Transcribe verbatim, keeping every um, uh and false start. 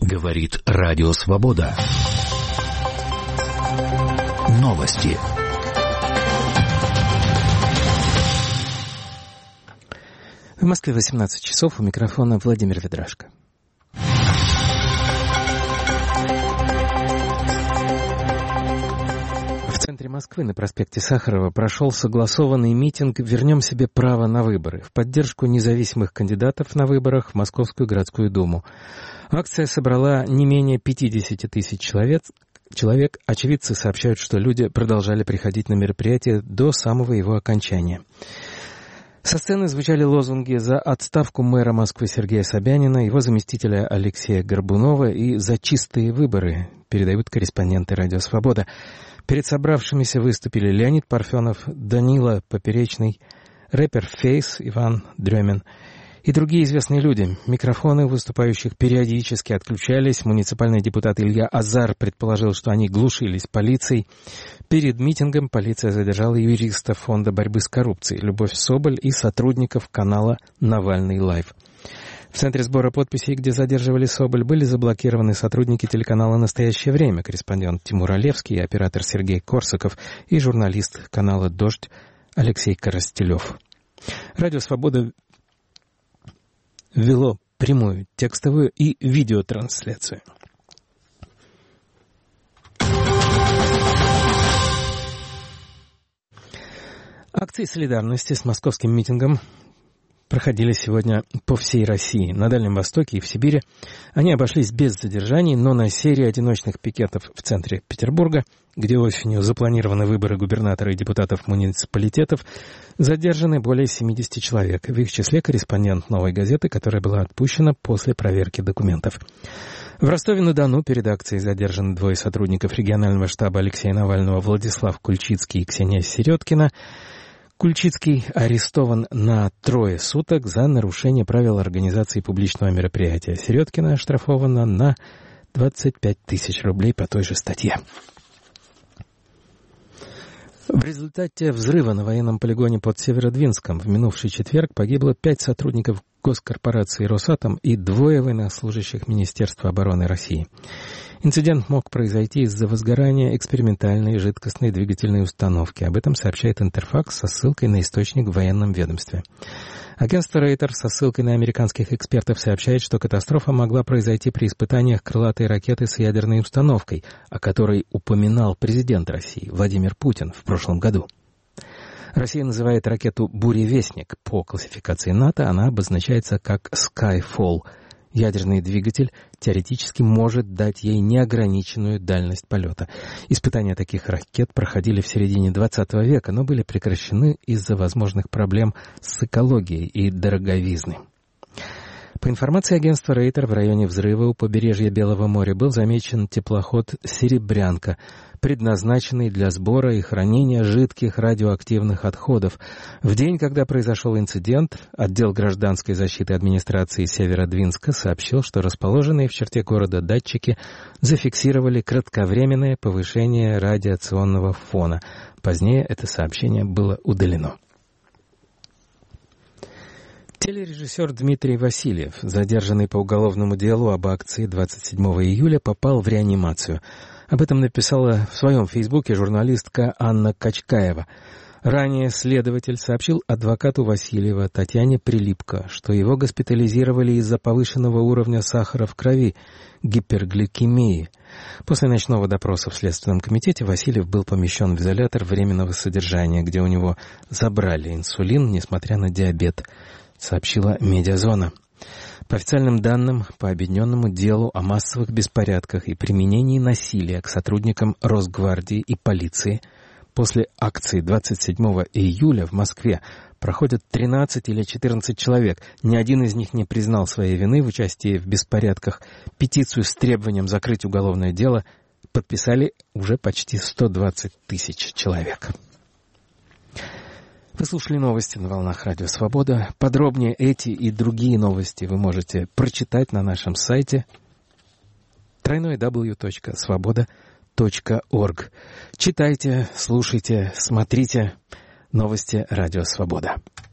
Говорит Радио Свобода. Новости. В Москве восемнадцать часов, у микрофона Владимир Ведрашко. В центре Москвы на проспекте Сахарова прошел согласованный митинг «Вернем себе право на выборы» в поддержку независимых кандидатов на выборах в Московскую городскую думу. Акция собрала не менее пятьдесят тысяч человек. Человек, очевидцы сообщают, что люди продолжали приходить на мероприятие до самого его окончания. Со сцены звучали лозунги за отставку мэра Москвы Сергея Собянина, его заместителя Алексея Горбунова и за чистые выборы, передают корреспонденты «Радио Свобода». Перед собравшимися выступили Леонид Парфенов, Данила Поперечный, рэпер Фейс Иван Дрёмин и другие известные люди. Микрофоны выступающих периодически отключались. Муниципальный депутат Илья Азар предположил, что они глушились полицией. Перед митингом полиция задержала юриста Фонда борьбы с коррупцией Любовь Соболь и сотрудников канала «Навальный лайв». В центре сбора подписей, где задерживали Соболь, были заблокированы сотрудники телеканала «Настоящее время», корреспондент Тимур Олевский, оператор Сергей Корсаков и журналист канала «Дождь» Алексей Коростелев. Радио «Свобода» ввело прямую текстовую и видеотрансляцию. Акции солидарности с московским митингом проходили сегодня по всей России. На Дальнем Востоке и в Сибири они обошлись без задержаний, но на серии одиночных пикетов в центре Петербурга, где осенью запланированы выборы губернатора и депутатов муниципалитетов, задержаны более семьдесят человек. В их числе корреспондент «Новой газеты», которая была отпущена после проверки документов. В Ростове-на-Дону перед акцией задержаны двое сотрудников регионального штаба Алексея Навального, Владислав Кульчицкий и Ксения Середкина. Кульчицкий арестован на трое суток за нарушение правил организации публичного мероприятия. Середкина оштрафована на двадцать пять тысяч рублей по той же статье. В результате взрыва на военном полигоне под Северодвинском в минувший четверг погибло пять сотрудников госкорпорации «Росатом» и двое военнослужащих Министерства обороны России. Инцидент мог произойти из-за возгорания экспериментальной жидкостной двигательной установки. Об этом сообщает Интерфакс со ссылкой на источник в военном ведомстве. Агентство Рейтер со ссылкой на американских экспертов сообщает, что катастрофа могла произойти при испытаниях крылатой ракеты с ядерной установкой, о которой упоминал президент России Владимир Путин в прошлом году. Россия называет ракету «Буревестник». По классификации НАТО она обозначается как «Skyfall». Ядерный двигатель теоретически может дать ей неограниченную дальность полета. Испытания таких ракет проходили в середине двадцатого века, но были прекращены из-за возможных проблем с экологией и дороговизной. По информации агентства Рейтер, в районе взрыва у побережья Белого моря был замечен теплоход «Серебрянка», предназначенный для сбора и хранения жидких радиоактивных отходов. В день, когда произошел инцидент, отдел гражданской защиты администрации Северодвинска сообщил, что расположенные в черте города датчики зафиксировали кратковременное повышение радиационного фона. Позднее это сообщение было удалено. Телережиссер Дмитрий Васильев, задержанный по уголовному делу об акции двадцать седьмого июля, попал в реанимацию. Об этом написала в своем фейсбуке журналистка Анна Качкаева. Ранее следователь сообщил адвокату Васильева Татьяне Прилипко, что его госпитализировали из-за повышенного уровня сахара в крови, гипергликемии. После ночного допроса в Следственном комитете Васильев был помещен в изолятор временного содержания, где у него забрали инсулин, несмотря на диабет, сообщила «Медиазона». По официальным данным, по объединенному делу о массовых беспорядках и применении насилия к сотрудникам Росгвардии и полиции, после акции двадцать седьмого июля в Москве проходят тринадцать или четырнадцать человек. Ни один из них не признал своей вины в участии в беспорядках. Петицию с требованием закрыть уголовное дело подписали уже почти сто двадцать тысяч человек. Вы слушали новости на волнах Радио Свобода. Подробнее эти и другие новости вы можете прочитать на нашем сайте дабл ю дабл ю дабл ю точка свобода точка орг. Читайте, слушайте, смотрите новости Радио Свобода.